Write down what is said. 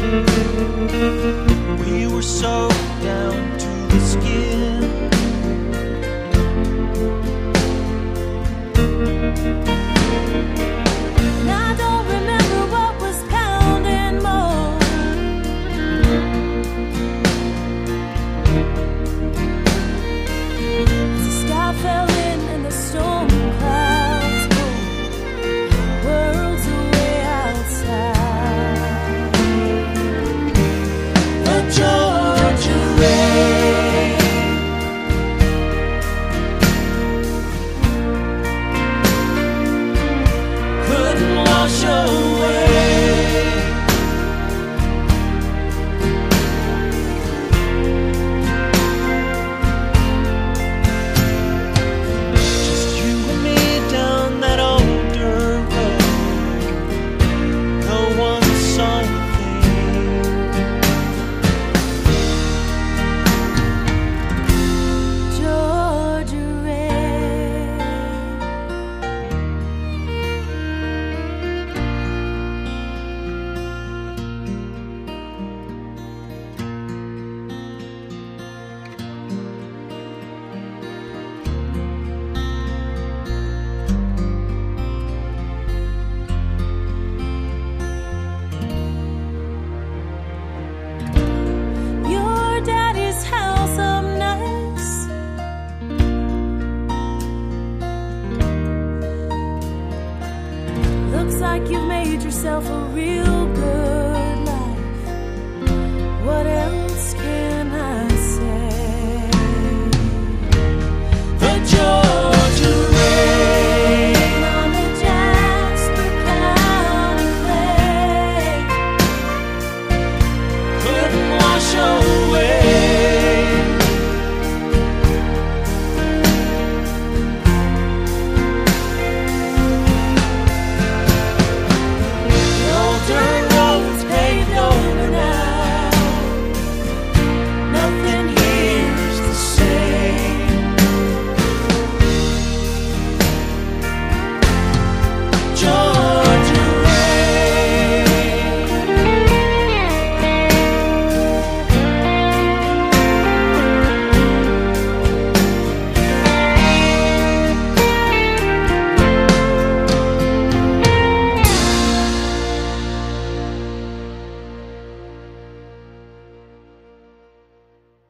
We were so down to the skin. And I don't remember what was pounding more. As the sky fell in and the storm clouds moved, worlds away outside. The Georgia rain couldn't wash away just you and me down that old dirt road. No one saw a thing. Georgia rain. Your daddy's house up nice. Looks like you've made yourself a real